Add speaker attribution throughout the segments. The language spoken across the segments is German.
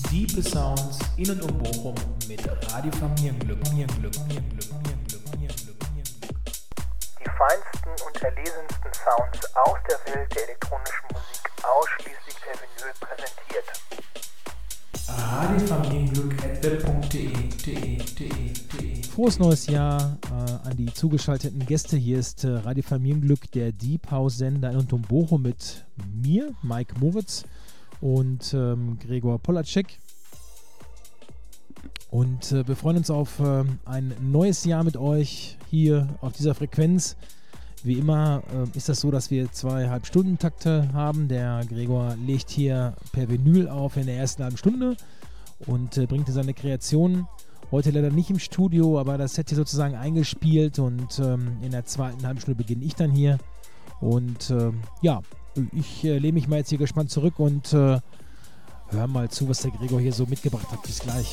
Speaker 1: Diepe Sounds in und um Bochum mit Radio Familienglück. Die
Speaker 2: feinsten und erlesensten Sounds aus der Welt der elektronischen Musik ausschließlich per Vinyl präsentiert.
Speaker 1: radiofamilienglück@web.de.
Speaker 3: Frohes neues Jahr an die zugeschalteten Gäste. Hier ist Radio Familienglück, der Deep House Sender in und um Bochum mit mir, Mike Moritz und Gregor Polacek. Und wir freuen uns auf ein neues Jahr mit euch hier auf dieser Frequenz. Wie immer ist das so, dass wir 2 Halbstunden-Takte haben. Der Gregor legt hier per Vinyl auf in der ersten halben Stunde und bringt seine Kreationen. Heute leider nicht im Studio, aber das Set hier sozusagen eingespielt und in der zweiten halben Stunde beginne ich dann hier. Und ja, ich lehne mich mal jetzt hier gespannt zurück und hör mal zu, was der Gregor hier so mitgebracht hat. Bis gleich.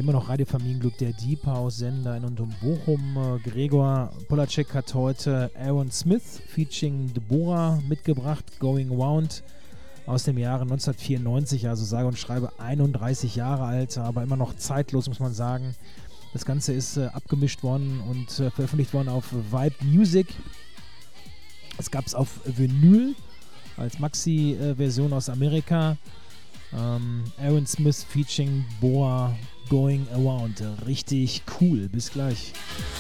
Speaker 3: immer noch Radio Familienglück, der Deep House Sender in und um Bochum. Gregor Polacek hat heute Aaron Smith featuring Deborah mitgebracht, Going Round aus dem Jahre 1994, also sage und schreibe 31 Jahre alt, aber immer noch zeitlos, muss man sagen. Das Ganze ist abgemischt worden und veröffentlicht worden auf Vibe Music. Es gab es auf Vinyl als Maxi-Version aus Amerika. Aaron Smith featuring Boa Going Around. Richtig cool. Bis gleich.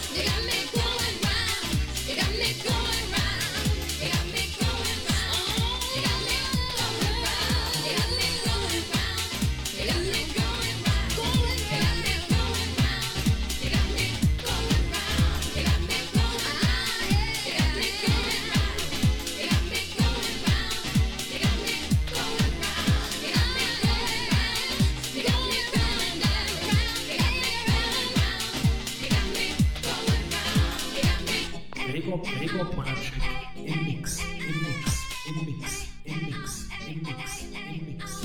Speaker 1: Gregor Polacek im Mix, im Mix, im Mix, im Mix, im Mix, im Mix.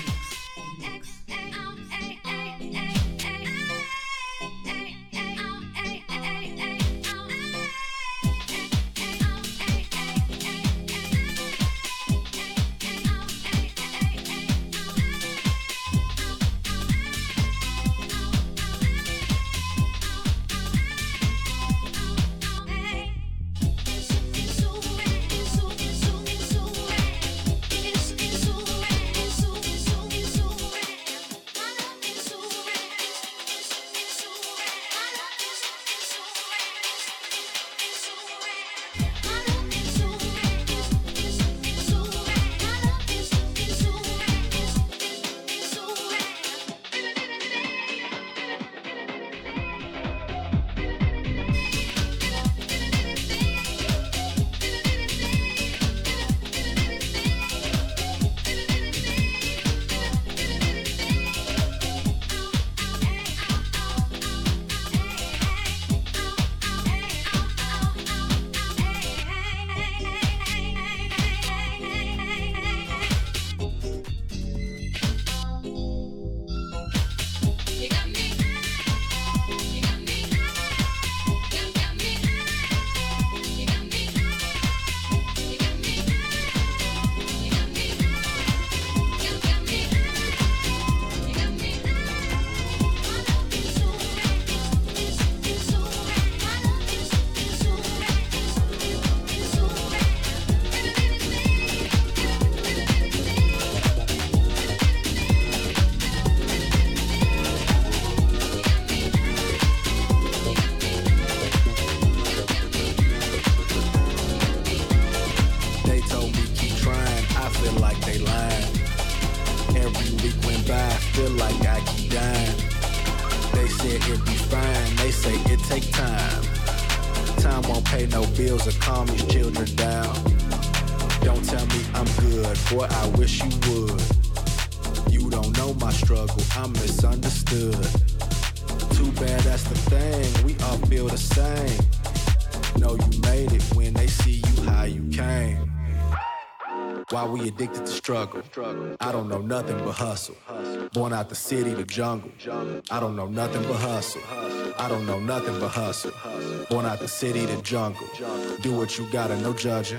Speaker 4: Addicted to struggle. I don't know nothing but hustle. Born out the city, the jungle. I don't know nothing but hustle. I don't know nothing but hustle. Born out the city, the jungle. Do what you gotta, no judging.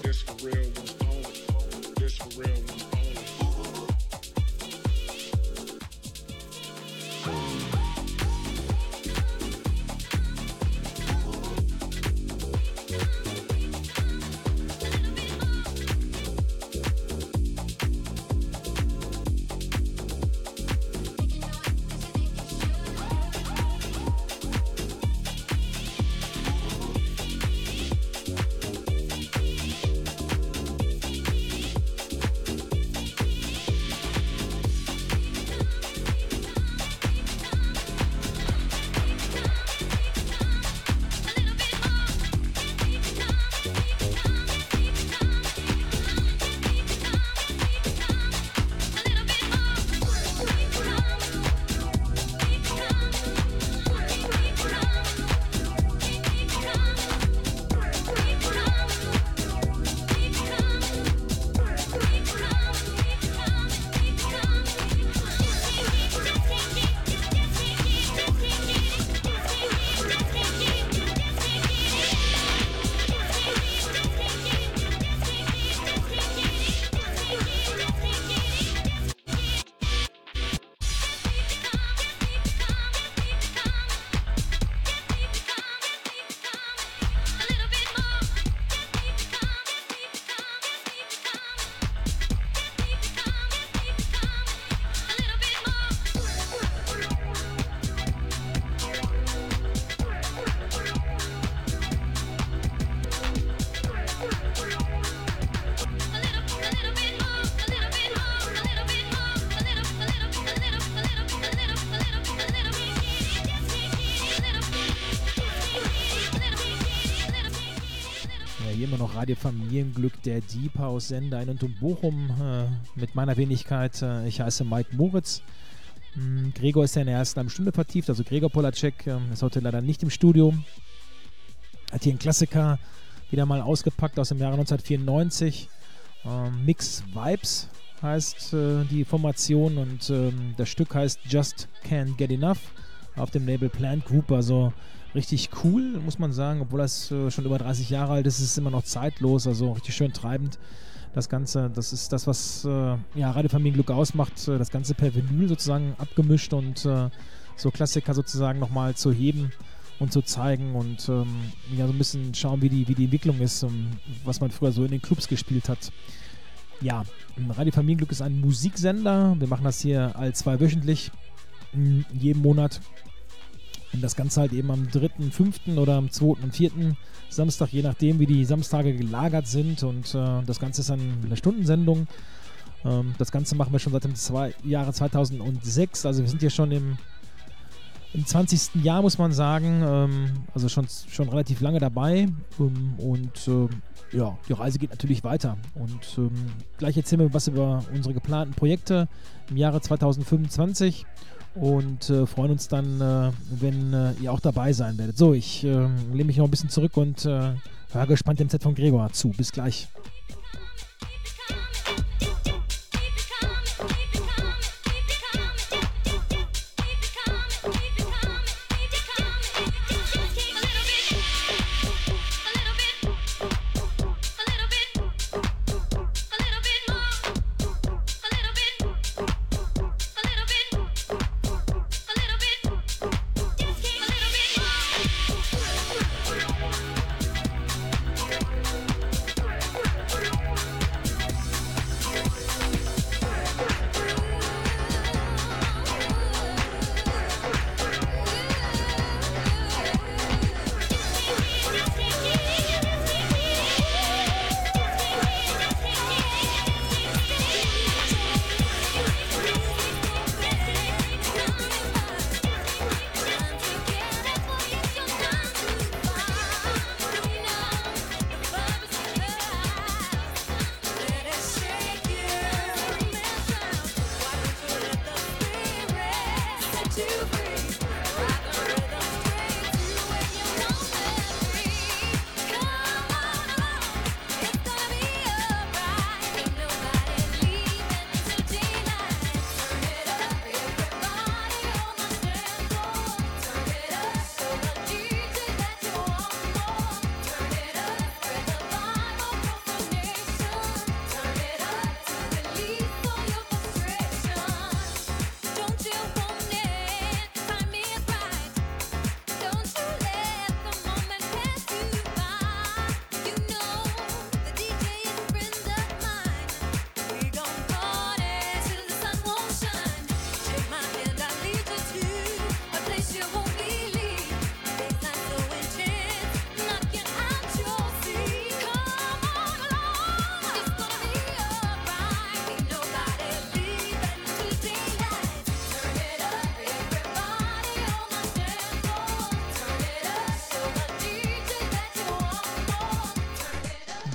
Speaker 1: This for real one only. This for real one only.
Speaker 3: Radio Familienglück, der Deep House Sender in und um Bochum mit meiner Wenigkeit. Ich heiße Mike Moritz. Gregor ist ja in der ersten halben Stunde vertieft, also Gregor Polacek ist heute leider nicht im Studio. Hat hier einen Klassiker wieder mal ausgepackt aus dem Jahre 1994. Mix Vibes heißt die Formation und das Stück heißt Just Can't Get Enough auf dem Label Plant Group, also richtig cool, muss man sagen, obwohl das schon über 30 Jahre alt ist, ist es immer noch zeitlos, also richtig schön treibend. Das Ganze, das ist das, was Radio Familienglück ausmacht, das Ganze per Vinyl sozusagen abgemischt und so Klassiker sozusagen nochmal zu heben und zu zeigen und so ein bisschen schauen, wie die Entwicklung ist, was man früher so in den Clubs gespielt hat. Ja, Radio Familienglück ist ein Musiksender, wir machen das hier allzweiwöchentlich, jeden Monat. Und das Ganze halt eben am 3., 5. oder am 2. und 4. Samstag, je nachdem, wie die Samstage gelagert sind. Und das Ganze ist eine Stundensendung. Das Ganze machen wir schon seit dem Jahre 2006. Also wir sind hier schon im 20. Jahr, muss man sagen. Also schon relativ lange dabei. Die Reise geht natürlich weiter. Und gleich erzählen wir was über unsere geplanten Projekte im Jahre 2025. Und freuen uns dann, wenn ihr auch dabei sein werdet. So, ich lehne mich noch ein bisschen zurück und höre gespannt dem Set von Gregor zu. Bis gleich.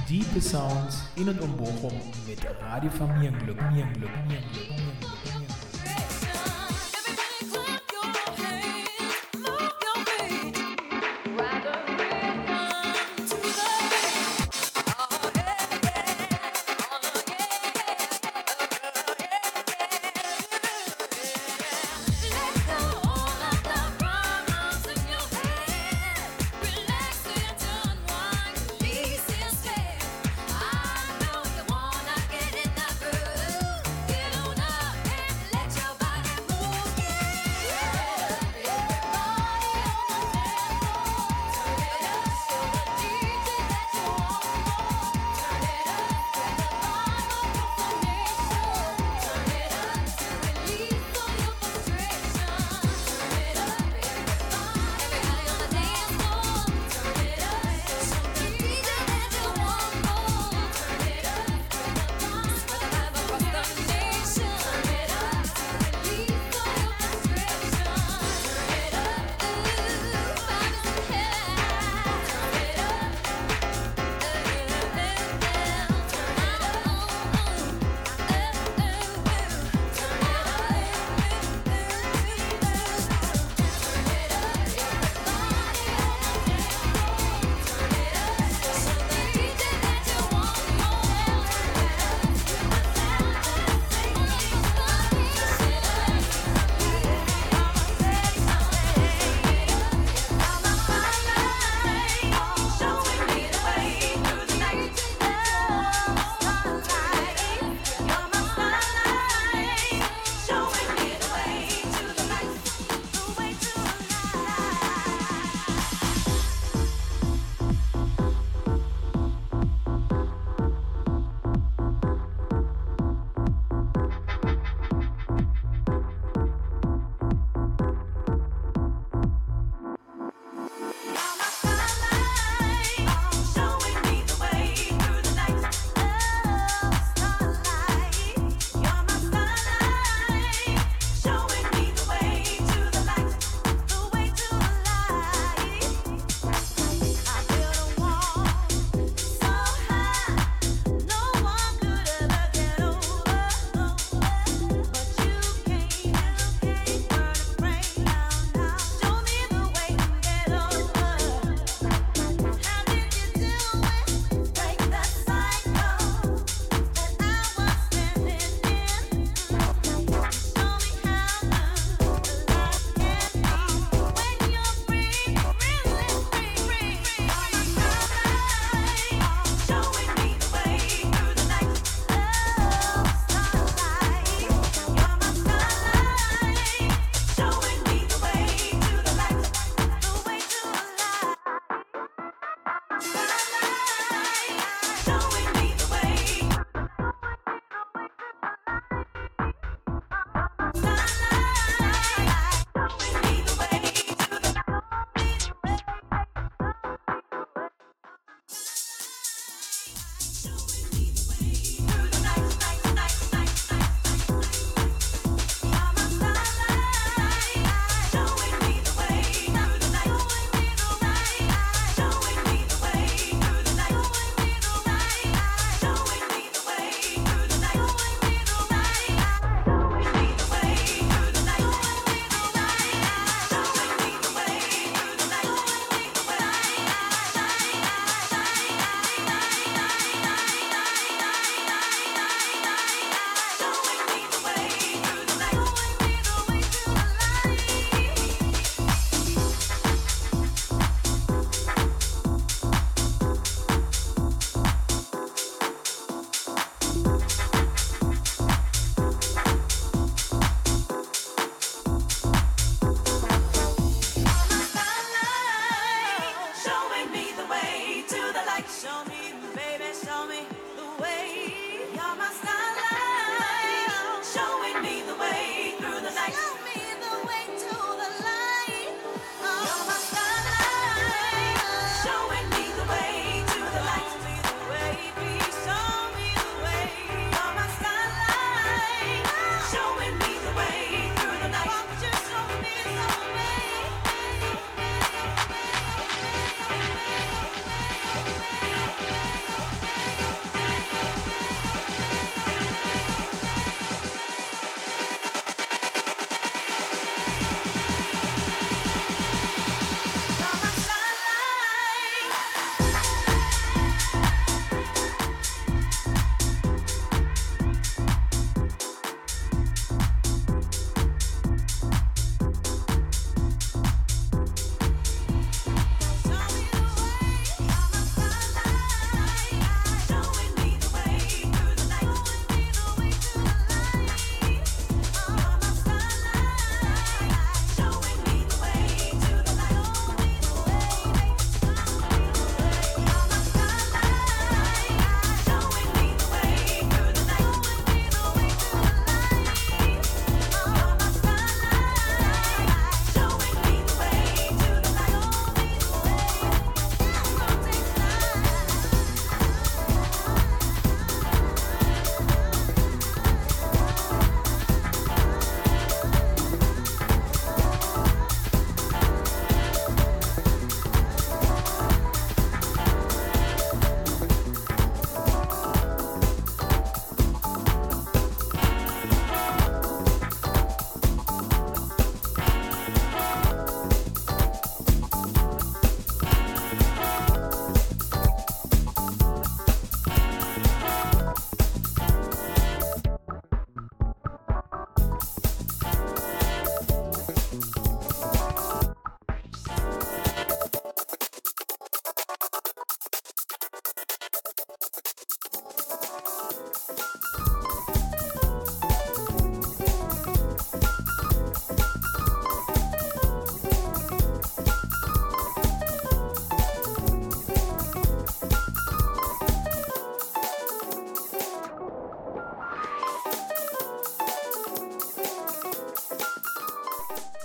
Speaker 1: Diepe Sounds in und um Bochum mit Radio Familienglück.
Speaker 5: Get on up and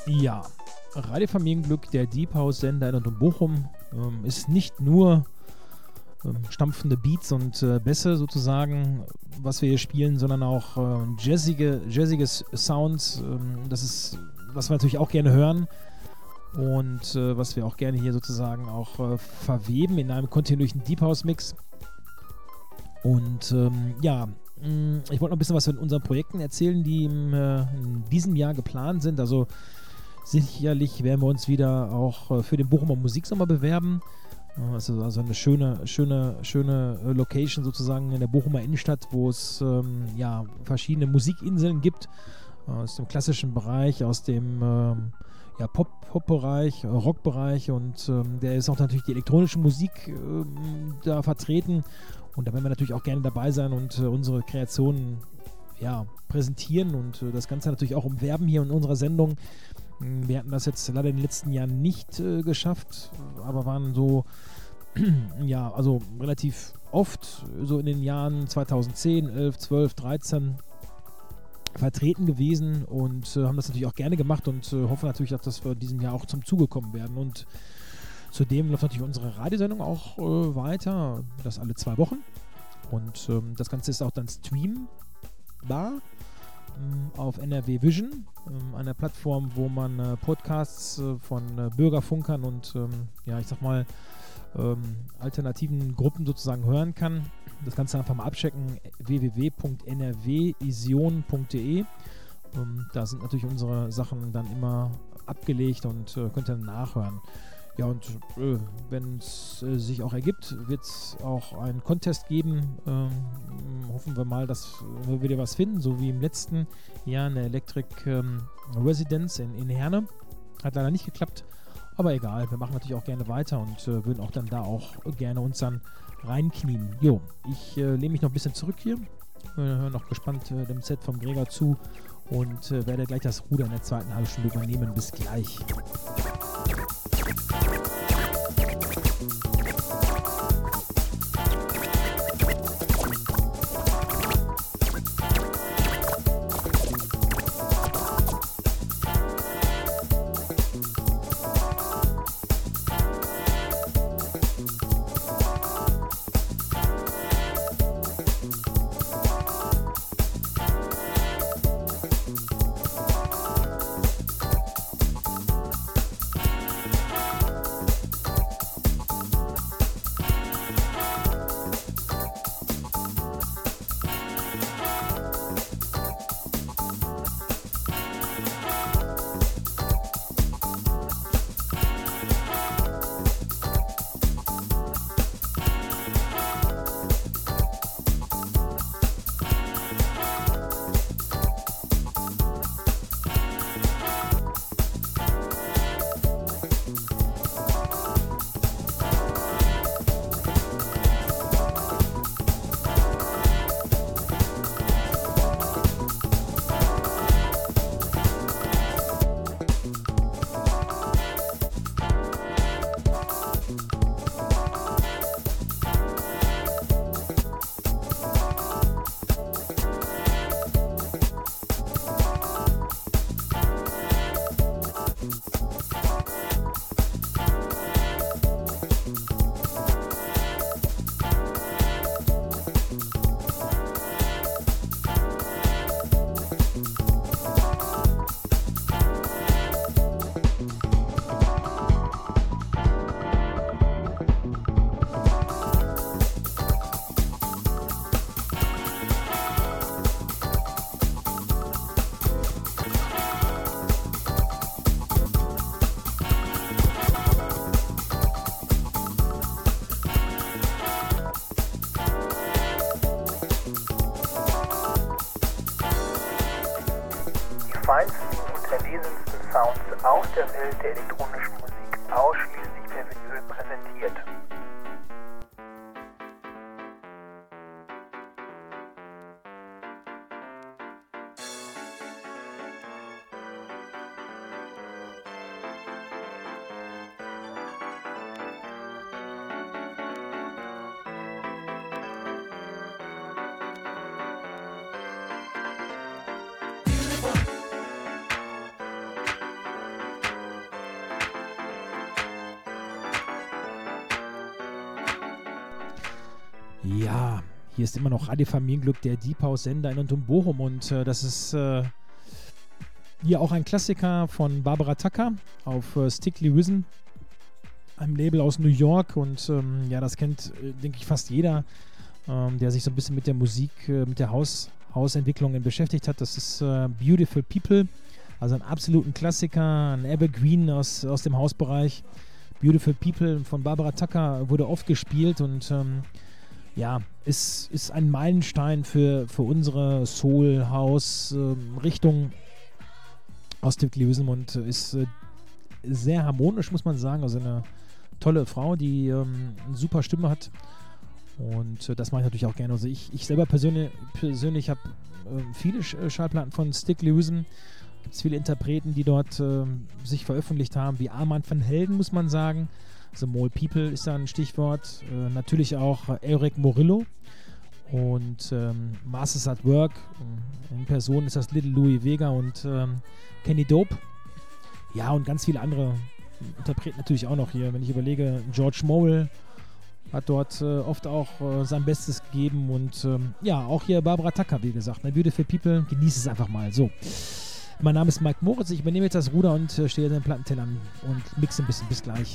Speaker 3: Ja, Radio Familienglück, der Deep House Sender in und um Bochum, ist nicht nur stampfende Beats und Bässe sozusagen, was wir hier spielen, sondern auch jazzige Sounds. Das ist, was wir natürlich auch gerne hören und was wir auch gerne hier sozusagen auch verweben in einem kontinuierlichen Deep House Mix. Und ja, ich wollte noch ein bisschen was von unseren Projekten erzählen, die in diesem Jahr geplant sind. Also sicherlich werden wir uns wieder auch für den Bochumer Musiksommer bewerben. Das ist also eine schöne Location sozusagen in der Bochumer Innenstadt, wo es ja, verschiedene Musikinseln gibt. Aus dem klassischen Bereich, aus dem ja, Pop-Bereich, Rock-Bereich und der ist auch natürlich die elektronische Musik da vertreten. Und da werden wir natürlich auch gerne dabei sein und unsere Kreationen ja, präsentieren und das Ganze natürlich auch umwerben hier in unserer Sendung. Wir hatten das jetzt leider in den letzten Jahren nicht geschafft, aber waren so, ja, also relativ oft so in den Jahren 2010, 11, 12, 13 vertreten gewesen und haben das natürlich auch gerne gemacht und hoffen natürlich, dass wir in diesem Jahr auch zum Zuge kommen werden. Und zudem läuft natürlich unsere Radiosendung auch weiter, das alle 2 Wochen. Und das Ganze ist auch dann streambar auf NRW Vision, einer Plattform, wo man Podcasts von Bürgerfunkern und ja, ich sag mal alternativen Gruppen sozusagen hören kann. Das Ganze einfach mal abchecken, www.nrwision.de. Da sind natürlich unsere Sachen dann immer abgelegt und könnt ihr dann nachhören. Ja, und wenn es sich auch ergibt, wird es auch einen Contest geben. Hoffen wir mal, dass wir wieder was finden, so wie im letzten Jahr eine Electric Residence in Herne. Hat leider nicht geklappt, aber egal, wir machen natürlich auch gerne weiter und würden auch dann da auch gerne uns dann reinknien. Jo, ich lehne mich noch ein bisschen zurück hier, höre noch gespannt dem Set vom Gregor zu und werde gleich das Ruder in der zweiten halben Stunde übernehmen. Bis gleich.
Speaker 2: feinsten und erlesensten Sounds aus der Welt der elektronischen Musik ausschließlich per Vinyl präsentiert.
Speaker 3: Ja, hier ist immer noch Radio Familienglück, der Deep House Sender in und um Bochum und das ist hier auch ein Klassiker von Barbara Tucker auf Strictly Risen, einem Label aus New York und ja, das kennt, denke ich, fast jeder, der sich so ein bisschen mit der Musik, mit der Hausentwicklung beschäftigt hat. Das ist Beautiful People, also ein absoluten Klassiker, ein Evergreen aus dem Hausbereich. Beautiful People von Barbara Tucker wurde oft gespielt und ja, ist ein Meilenstein für unsere Soul-House-Richtung aus Strictly Risen und ist sehr harmonisch, muss man sagen. Also eine tolle Frau, die eine super Stimme hat und das mache ich natürlich auch gerne. Also ich selber persönlich habe viele Schallplatten von Strictly Risen. Gibt es viele Interpreten, die dort sich veröffentlicht haben, wie Armand van Helden, muss man sagen. The Mole People ist da ein Stichwort. Natürlich auch Eric Morillo und Masters at Work. In Person ist das Little Louis Vega und Kenny Dope. Ja, und ganz viele andere Interpreten natürlich auch noch hier. Wenn ich überlege, George Morrill hat dort oft auch sein Bestes gegeben und ja, auch hier Barbara Tucker, wie gesagt. Ne? Beautiful People, genieße es einfach mal. So. Mein Name ist Mike Moritz, ich übernehme jetzt das Ruder und stehe in den Plattentellern und mixe ein bisschen. Bis gleich.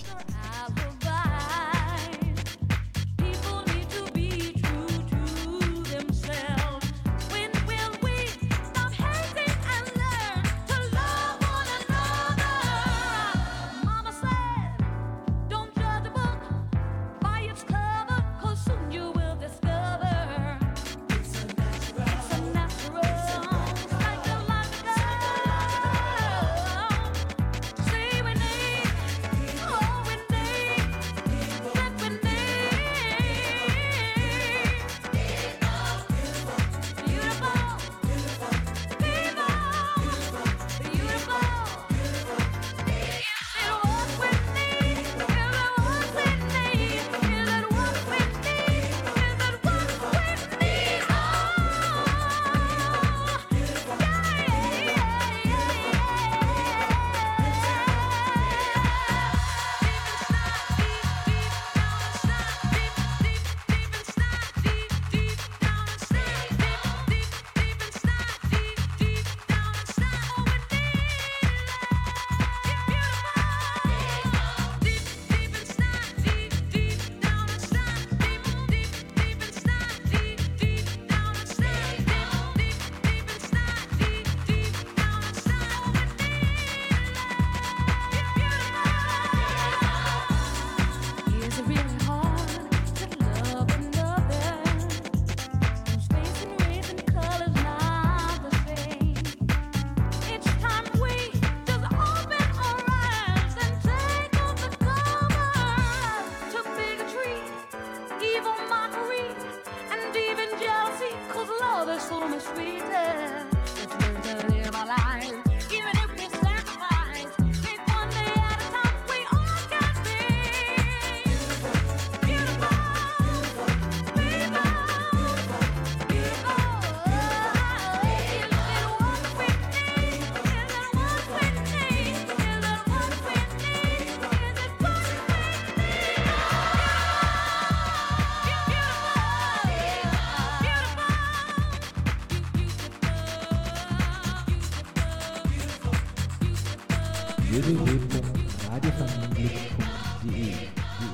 Speaker 3: www.radiofamilienglück.de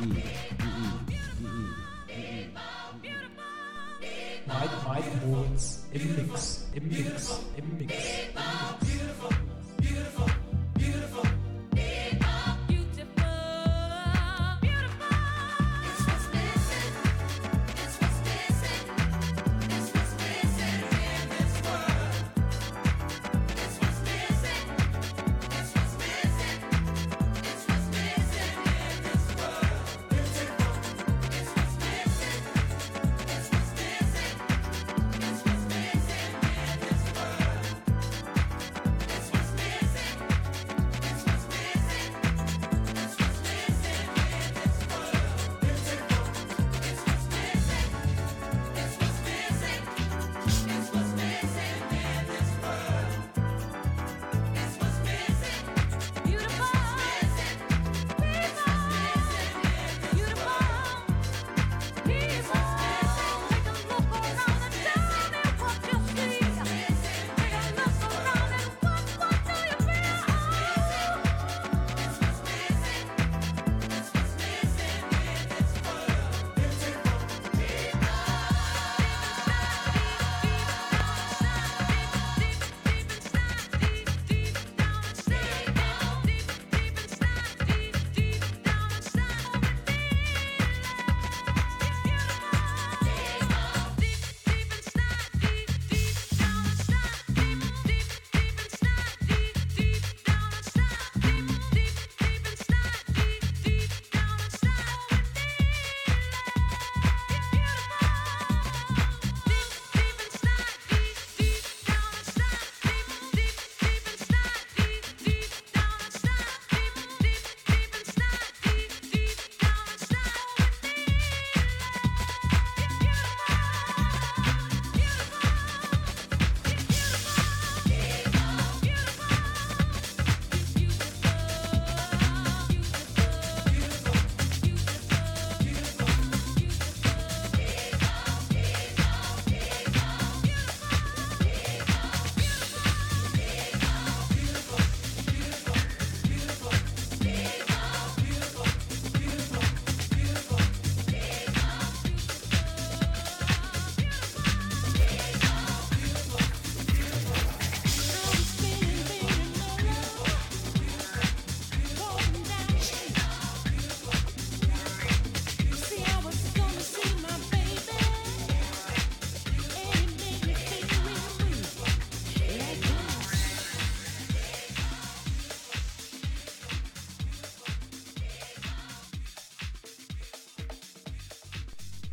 Speaker 1: Mike Moritz im Mix.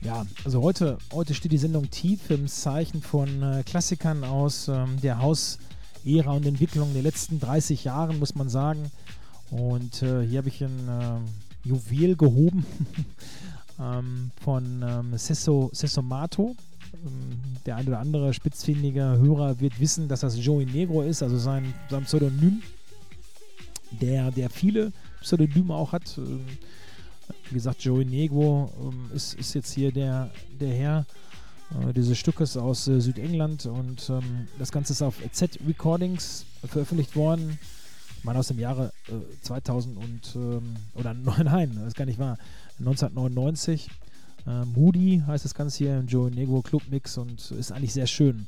Speaker 3: Ja, also heute steht die Sendung tief im Zeichen von Klassikern aus der House-Ära und Entwicklung der letzten 30 Jahren, muss man sagen. Und hier habe ich ein Juwel gehoben von Sesomato. Der ein oder andere spitzfindige Hörer wird wissen, dass das Joey Negro ist, also sein Pseudonym, der viele Pseudonyme auch hat. Wie gesagt, Joey Negro ist jetzt hier der Herr dieses Stückes aus Südengland, und das Ganze ist auf Z Recordings veröffentlicht worden. Ich meine aus dem Jahre 1999. Moody heißt das Ganze hier im Joey Negro Club Mix und ist eigentlich sehr schön.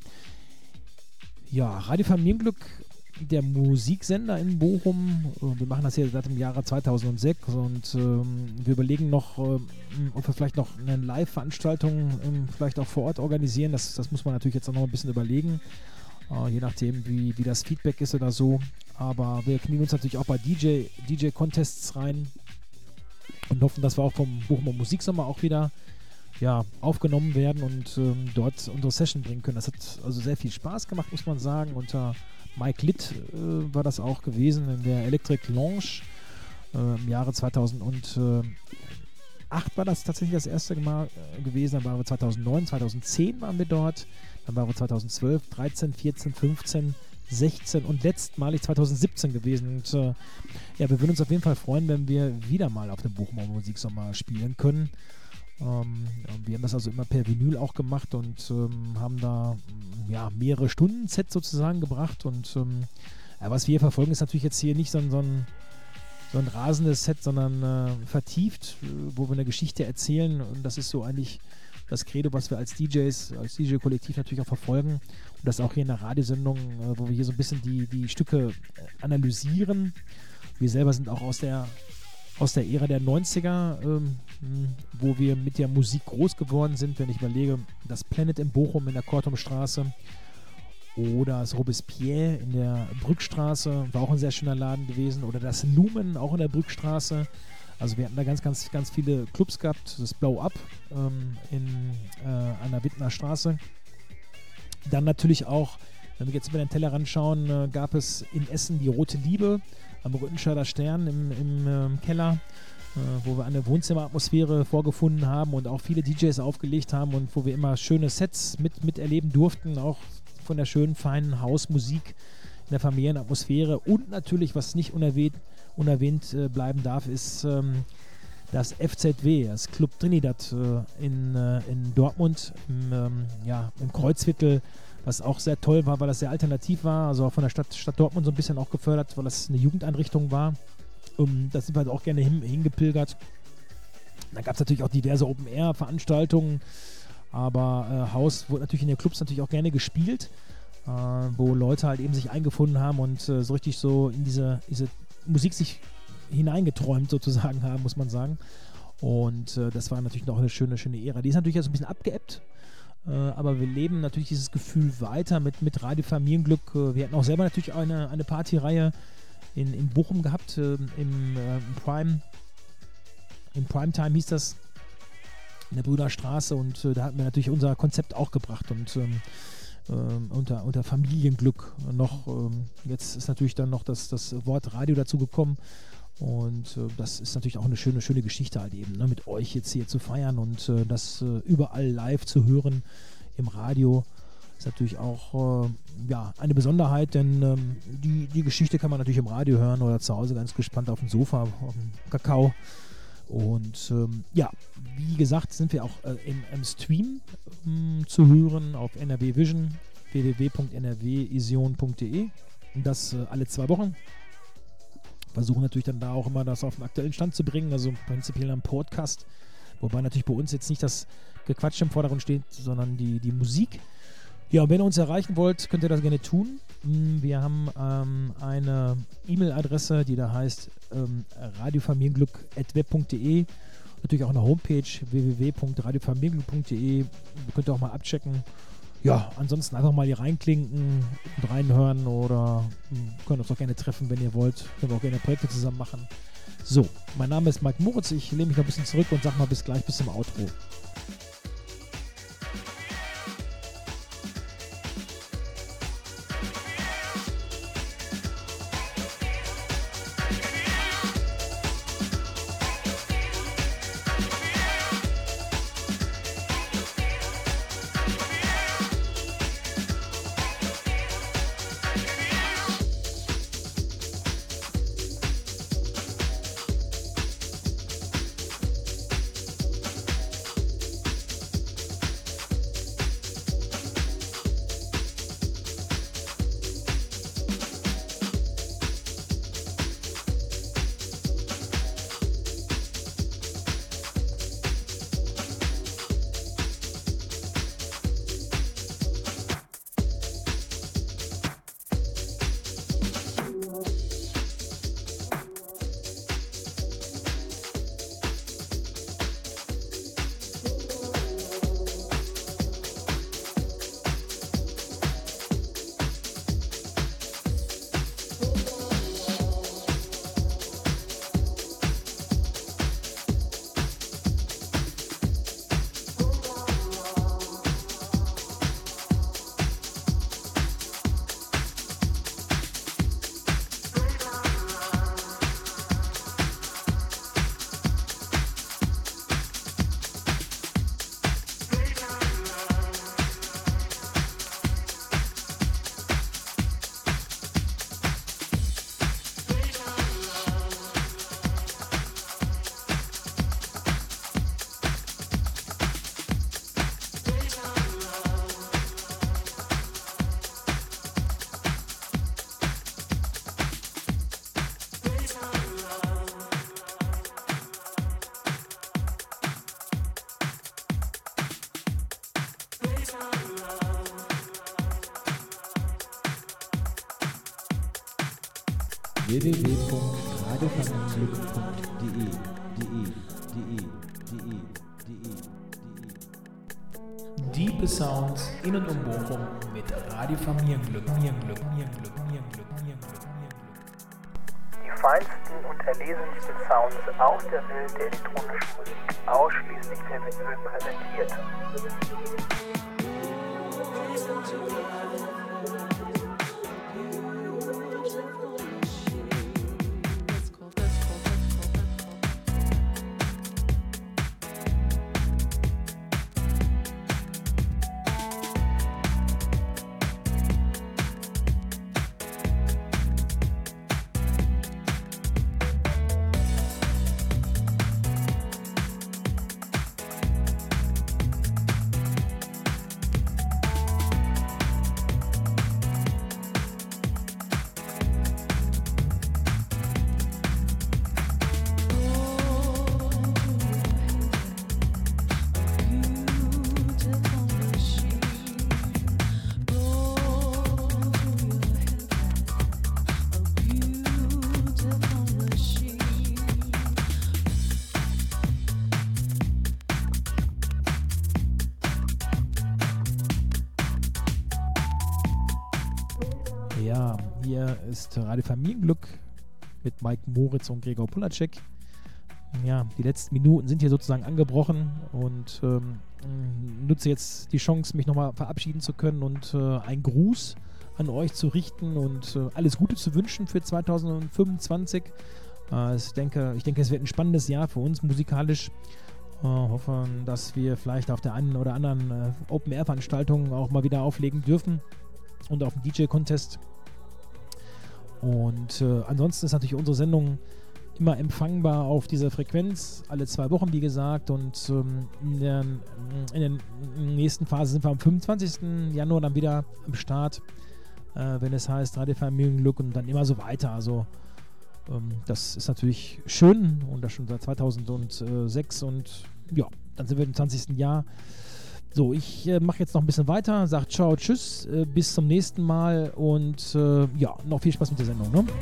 Speaker 3: Ja, Radio Familienglück, der Musiksender in Bochum. Wir machen das hier seit dem Jahre 2006 und wir überlegen noch, ob wir vielleicht noch eine Live-Veranstaltung vielleicht auch vor Ort organisieren. Das muss man natürlich jetzt auch noch ein bisschen überlegen, je nachdem wie das Feedback ist oder so. Aber wir knien uns natürlich auch bei DJ-Contests rein und hoffen, dass wir auch vom Bochumer Musiksommer auch wieder aufgenommen werden und dort unsere Session bringen können. Das hat also sehr viel Spaß gemacht, muss man sagen. Unter Mike Litt war das auch gewesen in der Electric Lounge im Jahre 2008 war das tatsächlich das erste Mal gewesen. Dann waren wir 2009, 2010 waren wir dort. Dann waren wir 2012, 13, 14, 15, 16 und letztmalig 2017 gewesen. Und wir würden uns auf jeden Fall freuen, wenn wir wieder mal auf dem Bochumer Musiksommer spielen können. Wir haben das also immer per Vinyl auch gemacht und haben da mehrere Stunden Set sozusagen gebracht. Und was wir hier verfolgen, ist natürlich jetzt hier nicht so ein rasendes Set, sondern vertieft, wo wir eine Geschichte erzählen. Und das ist so eigentlich das Credo, was wir als DJs, als DJ-Kollektiv natürlich auch verfolgen. Und das auch hier in der Radiosendung, wo wir hier so ein bisschen die Stücke analysieren. Wir selber sind auch aus der Ära der 90er, wo wir mit der Musik groß geworden sind. Wenn ich überlege, das Planet in Bochum in der Kortumstraße oder das Robespierre in der Brückstraße, war auch ein sehr schöner Laden gewesen. Oder das Lumen, auch in der Brückstraße. Also wir hatten da ganz, ganz, ganz viele Clubs gehabt. Das Blow Up an der Wittner Straße. Dann natürlich auch, wenn wir jetzt über den Tellerrand schauen, gab es in Essen die Rote Liebe am Rüttenscheider Stern im Keller, wo wir eine Wohnzimmeratmosphäre vorgefunden haben und auch viele DJs aufgelegt haben und wo wir immer schöne Sets miterleben durften, auch von der schönen, feinen Hausmusik in der Familienatmosphäre. Und natürlich, was nicht unerwähnt bleiben darf, ist das FZW, das Club Trinidad in Dortmund, im Kreuzviertel, was auch sehr toll war, weil das sehr alternativ war, also auch von der Stadt Dortmund so ein bisschen auch gefördert, weil das eine Jugendeinrichtung war. Da sind wir halt auch gerne hingepilgert. Dann gab es natürlich auch diverse Open-Air-Veranstaltungen, aber House wurde natürlich in den Clubs natürlich auch gerne gespielt, wo Leute halt eben sich eingefunden haben und so richtig so in diese Musik sich hineingeträumt sozusagen haben, muss man sagen. Und das war natürlich noch eine schöne Ära. Die ist natürlich jetzt ein bisschen abgeebbt. Aber wir leben natürlich dieses Gefühl weiter mit Radio Familienglück. Wir hatten auch selber natürlich eine Partyreihe in Bochum gehabt, im Primetime hieß das, in der Brüderstraße, und da hatten wir natürlich unser Konzept auch gebracht und unter Familienglück noch. Jetzt ist natürlich dann noch das Wort Radio dazu gekommen. Und das ist natürlich auch eine schöne Geschichte halt eben, ne, mit euch jetzt hier zu feiern und das überall live zu hören im Radio. Ist natürlich auch eine Besonderheit, denn die Geschichte kann man natürlich im Radio hören oder zu Hause ganz gespannt auf dem Sofa, auf dem Kakao. Und wie gesagt, sind wir auch im Stream zu hören auf NRW Vision, www.nrwision.de, und das alle 2 Wochen. Versuchen natürlich dann da auch immer das auf den aktuellen Stand zu bringen, also prinzipiell am Podcast, wobei natürlich bei uns jetzt nicht das Gequatsch im Vordergrund steht, sondern die Musik. Ja, und wenn ihr uns erreichen wollt, könnt ihr das gerne tun. Wir haben eine E-Mail-Adresse, die da heißt radiofamilienglück@web.de. Natürlich auch eine Homepage www.radiofamilienglück.de. Könnt ihr auch mal abchecken. Ja, ansonsten einfach mal hier reinklinken und reinhören oder könnt uns auch gerne treffen, wenn ihr wollt. Können wir auch gerne Projekte zusammen machen. So, mein Name ist Mike Moritz. Ich lehne mich noch ein bisschen zurück und sag mal bis gleich, bis zum Outro. www.radiofamienglück.de.
Speaker 1: Diepe Sounds in und um Bochum mit Radio Familienglück.
Speaker 2: Die feinsten und erlesensten Sounds aus der Welt der elektronischen Musik ausschließlich per Vinyl präsentiert.
Speaker 3: Ja, hier ist Radio Familienglück mit Mike Moritz und Gregor Polacek. Ja, die letzten Minuten sind hier sozusagen angebrochen und nutze jetzt die Chance, mich nochmal verabschieden zu können und einen Gruß an euch zu richten und alles Gute zu wünschen für 2025. Ich denke, es wird ein spannendes Jahr für uns musikalisch. Hoffen, dass wir vielleicht auf der einen oder anderen Open-Air-Veranstaltung auch mal wieder auflegen dürfen und auf dem DJ-Contest. Und ansonsten ist natürlich unsere Sendung immer empfangbar auf dieser Frequenz, alle 2 Wochen, wie gesagt. Und in der nächsten Phase sind wir am 25. Januar dann wieder am Start, wenn es heißt Radio Familienglück und dann immer so weiter. Also das ist natürlich schön und das schon seit 2006 und ja, dann sind wir im 20. Jahr. So, ich mache jetzt noch ein bisschen weiter, sage ciao, tschüss, bis zum nächsten Mal und ja, noch viel Spaß mit der Sendung, ne?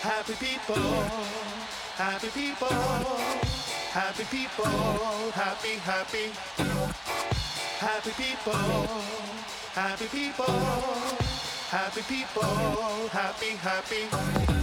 Speaker 4: Happy people, happy people, happy people, happy, happy. Happy people, happy people, happy people, happy, happy.